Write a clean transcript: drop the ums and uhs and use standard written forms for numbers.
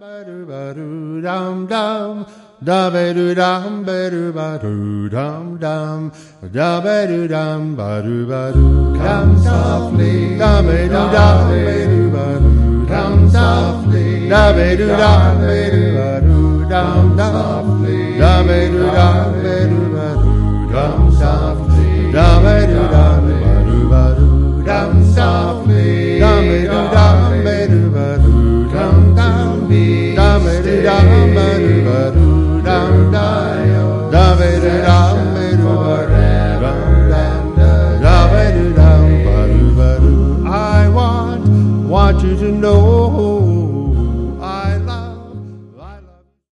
Dum dum, da ba do dum ba do ba do dum dum, da ba do dum ba do ba do. Come softly, da ba do dum ba do ba do. Come softly, da ba do dum ba do ba do dum dum.